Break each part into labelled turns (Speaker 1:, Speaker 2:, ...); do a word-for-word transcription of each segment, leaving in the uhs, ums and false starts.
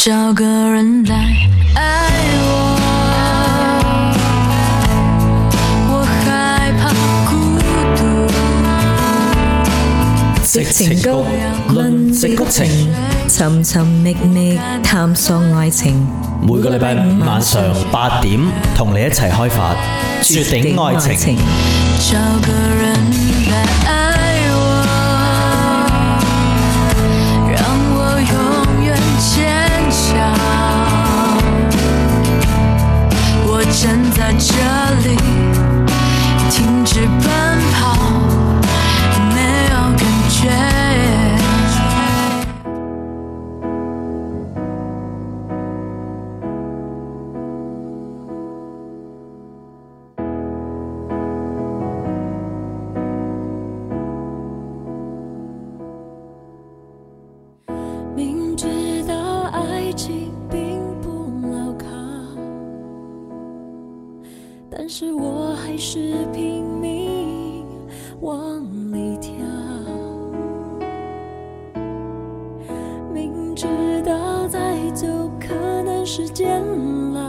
Speaker 1: 找个人来爱我，我害怕孤獨。
Speaker 2: 矽情谷，論矽谷情，尋尋覓覓探索愛情。
Speaker 3: 每個禮拜五晚上八點，同你一齊開發絕頂愛情。
Speaker 1: 找個人來愛我，讓我永遠堅強。我站在這裡，停止奔跑，沒有感覺。
Speaker 4: 明知道愛情並不牢靠，但是我還是拼命往裡跳。明知道再走可能是煎熬，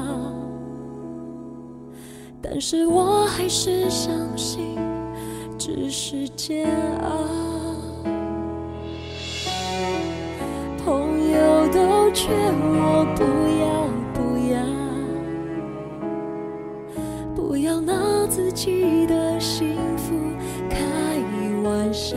Speaker 4: 但是我還是相信只是煎熬。朋友都勸我不要不要不要拿自己的幸福開玩笑，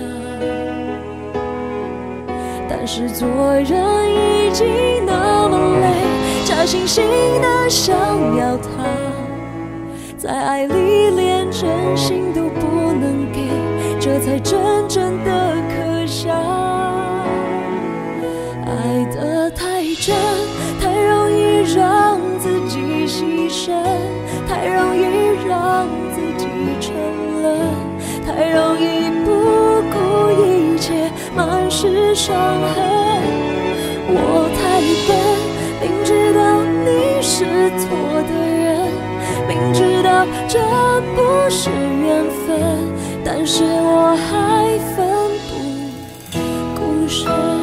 Speaker 4: 但是做人已經那麼累，假惺惺的想要他，在愛裡連真心都不能給，這才真正的可笑。愛得太真，太容易讓自己犧牲，太容易讓自己沉淪，太容易不顧一切，滿是傷痕。我太笨，明知道你是錯的人，明知道這不是緣分，但是我還奮不顧身。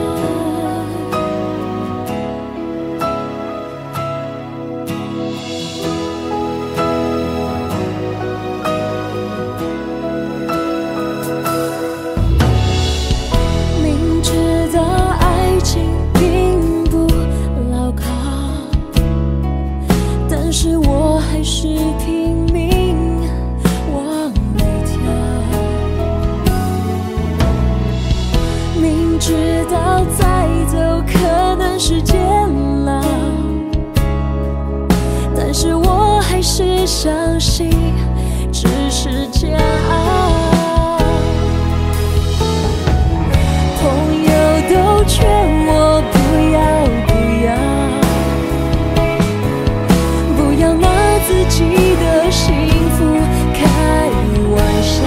Speaker 4: 是拼命往裡跳，明知道再走可能是煎熬，但是我還是相信只是煎熬。朋友都勸我不要不要不要拿自己的幸福開玩笑，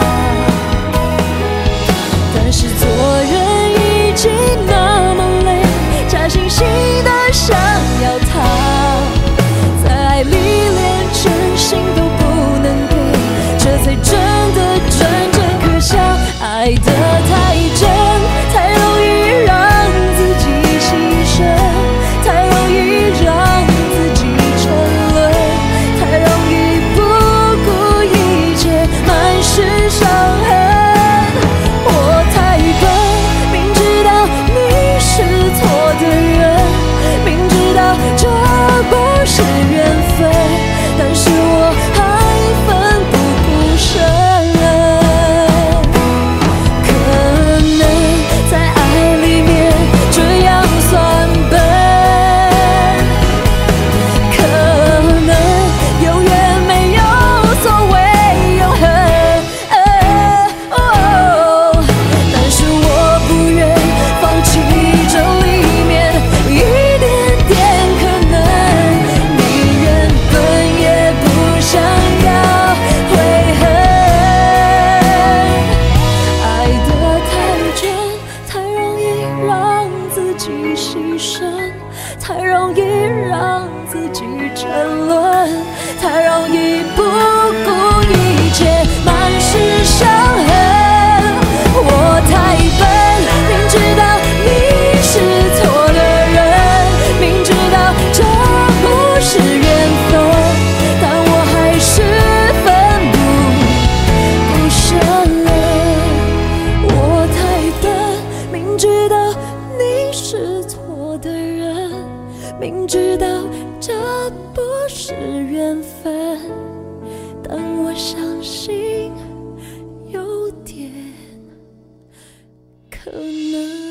Speaker 4: 但是做人已經那麼累，假惺惺的想要他，在愛裡連真心都不能給，這才真的真正可笑。愛得太真，太容易讓自己犧牲，太容易讓自己沉淪，太容易不顧一切，滿是傷痕。我太笨，明知道你是錯的人，明知道這不是緣分，但是我還奮不顧身。可能在愛裡面這樣算笨，可能永遠沒有所謂永恆，但是我不願放棄這裡面一點點可能，你原本也不想要悔恨。愛得太真，太容易讓自己犧牲，太容易讓自己沉淪，太容易不顧一切，滿是傷痕。我太笨，明知道你是錯的人， 你是错的人，明知道这不是缘分，但我相信有点可能。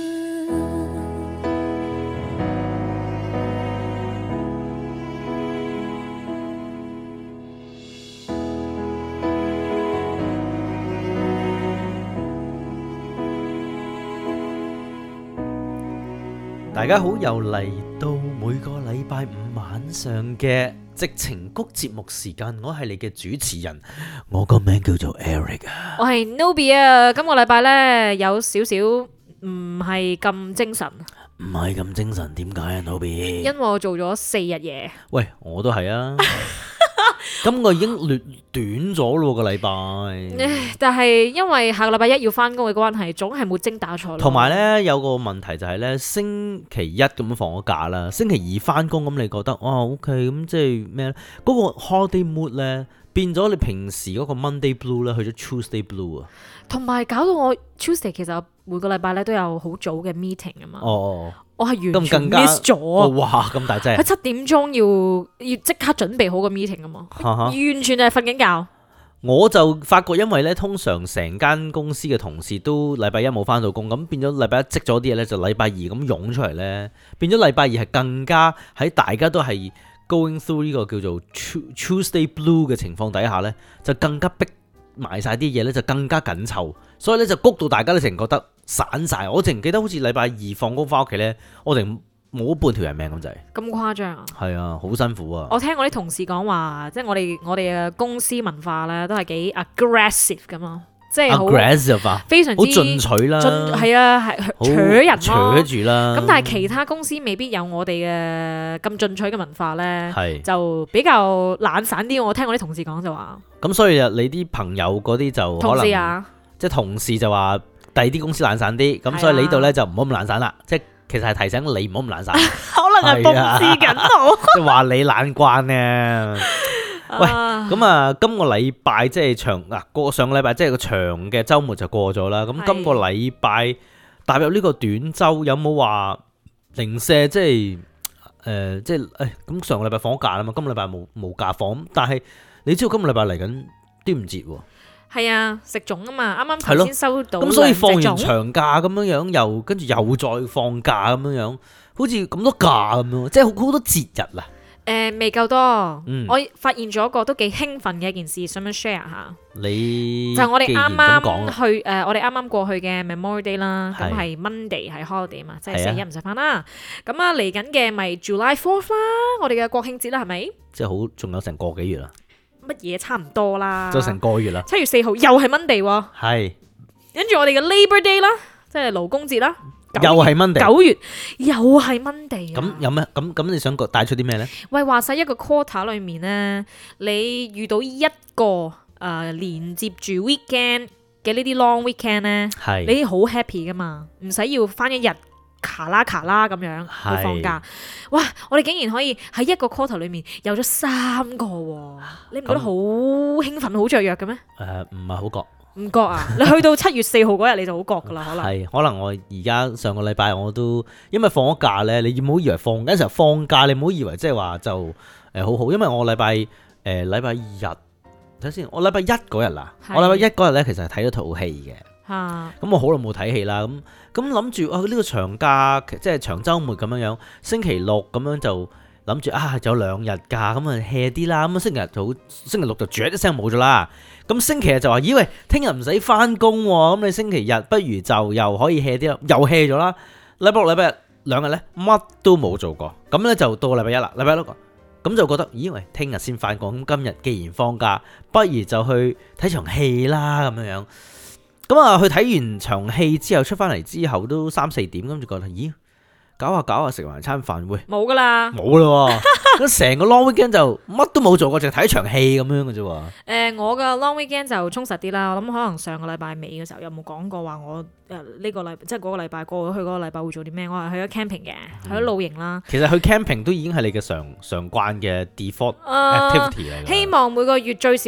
Speaker 3: 大家好，又嚟到每個禮拜五晚上嘅矽情谷節目時間，我係你嘅主持人，我個名叫做 Eric 啊，
Speaker 5: 我係 Nobby 啊，今個禮拜呢，有少少唔係咁精神，
Speaker 3: 唔係咁精神，點解啊 Nobby？
Speaker 5: 因為我做咗四日嘢。
Speaker 3: 喂，我都係啊。今個已經略短咗咯個禮拜，
Speaker 5: 但係因為下個禮拜一要翻工嘅關係，總係冇精打采。
Speaker 3: 同埋咧有個問題就係咧，星期一咁樣放咗假啦，星期二翻工，咁你覺得哦 OK 咁即係咩咧？嗰、嗰個 holiday mood 咧變咗你平時嗰個 Monday blue 咧去咗 Tuesday blue 啊，
Speaker 5: 同埋搞到我 Tuesday 其實每個禮拜咧都有好早嘅 meeting 啊嘛。哦。我係完全 miss 咗、哦、
Speaker 3: 哇！咁大劑，
Speaker 5: 喺七點鐘要要即刻準備好個 meeting 啊嘛，完全係瞓緊覺。
Speaker 3: 我就發覺，因為咧通常成間公司嘅同事都禮拜一冇翻到工，咁變咗禮拜一積咗啲嘢咧，就禮拜二咁湧出嚟咧，變咗禮拜二係更加喺大家都係 going through 呢個叫做 Tuesday blue 嘅情況底下咧，就更加逼埋晒啲嘢咧，就更加緊湊，所以咧就谷到大家都成覺得散晒。我淨記得好似禮拜二放工翻屋企咧，我哋冇半條人命咁滯。咁誇張啊？係啊，好辛苦啊！
Speaker 5: 我聽我啲同事講話，即係我哋我哋嘅公司文化咧，都係幾 aggressive 噶嘛，即係好
Speaker 3: aggressive 啊，
Speaker 5: 非常之
Speaker 3: 好進取啦，
Speaker 5: 係啊，係扯人咯，
Speaker 3: 扯住啦。咁
Speaker 5: 但係其他公司未必有我哋嘅咁進取嘅文化咧，
Speaker 3: 係
Speaker 5: 就比較懶散啲。我聽我啲同事講就話。
Speaker 3: 咁所以你啲朋友嗰啲就可能同事啊，即係同事就話第二啲公司懶散啲，咁所以你呢度咧就唔好咁懶散啦。即係其實係提醒你唔好咁懶散，
Speaker 5: 可能係諷刺緊我，
Speaker 3: 即係話你懶慣咧。喂，咁啊，今個禮拜即係長嗱過上個禮拜即係個長嘅週末就過咗啦。咁今個禮拜踏入呢個短週，有冇話零舍即係誒即係誒咁上個禮拜放假啦嘛，今個禮拜冇冇假放，但係。你知道今個禮拜嚟緊端午節喎？係
Speaker 5: 啊，食粽啊嘛，啱啱頭先收到。
Speaker 3: 咁所以放完長假咁樣樣，又跟住又再放假咁樣樣，好似咁多假咁樣，即係好多節日啊。
Speaker 5: 誒、呃，未夠多。嗯、我發現咗一個都幾興奮嘅一件事，想唔想 share 下？
Speaker 3: 你
Speaker 5: 就係我哋啱啱去誒、呃，我哋啱啱過去嘅 Memorial Day 啦，咁係 Monday 係 holiday 嘛，即係四一唔使返啦。咁啊嚟緊嘅咪 July Fourth 啦，我哋嘅國慶節啦，係咪？即係
Speaker 3: 好，仲有成個幾月啦。
Speaker 5: 乜嘢差唔多啦，
Speaker 3: 就成個月啦。
Speaker 5: 七月四號又係 Monday 喎，
Speaker 3: 係。
Speaker 5: 跟住我哋嘅 Labor Day 啦，即係勞工節啦，
Speaker 3: 又係 Monday。九
Speaker 5: 月又係 Monday。
Speaker 3: 咁有咩？咁咁你想帶出啲咩咧？
Speaker 5: 喂，話晒一個 quarter 裏面咧，你遇到一個誒、呃、連接住 weekend 嘅呢啲 long weekend 咧，係你好 happy 噶嘛，唔使要翻一日。卡啦卡啦咁樣去放假，哇！我哋竟然可以喺一個 quarter 裏面有咗三個，你唔覺得好興奮、好雀躍嘅咩？
Speaker 3: 誒，唔係好覺，
Speaker 5: 唔覺啊！你去到七月四號嗰日你就好覺噶啦，可能
Speaker 3: 係可能我而家上個禮拜我都因為放咗假咧，你唔好以為放緊時候放假，你唔好以為即係話就誒好好，因為我禮拜誒禮拜日睇先，我禮拜一嗰日啦，我禮拜一嗰日咧其實係睇咗套戲嘅。咁我好耐冇睇戲啦，咁咁諗住啊呢個長假即係長週末咁樣樣，星期六咁樣就諗住啊有兩日假，咁啊 hea 啲啦，咁啊星期日就星期六就啜一聲冇咗啦，咁星期日就話咦喂，聽日唔使翻工喎，咁你星期日不如就又可以 hea 啲啦，又 hea 咗啦，禮拜六禮拜日兩日咧乜都冇做過，咁咧就到禮拜一啦，禮拜六咁就覺得咦喂，聽日先翻工，咁今日既然放假，不如就去睇場戲啦咁樣樣。咁啊，去睇完場戲之後出翻嚟之後都三四點，咁就覺得咦，搞下搞下食埋餐飯會
Speaker 5: 冇噶啦，
Speaker 3: 冇啦，咁成個 long weekend 就乜都冇做過，淨係睇場戲咁樣嘅啫。誒、
Speaker 5: 呃，我嘅 long weekend 就充實啲啦。我諗可能上個禮拜尾嘅時候有冇講過話我誒呢、呃這個禮即係嗰個禮拜過咗去嗰個禮拜會做啲咩？我係去咗 camping 嘅，嗯、去咗露營啦。
Speaker 3: 其實去 camping 都已經係你嘅常常慣嘅 default activity 嚟、呃。
Speaker 5: 希望每個月最少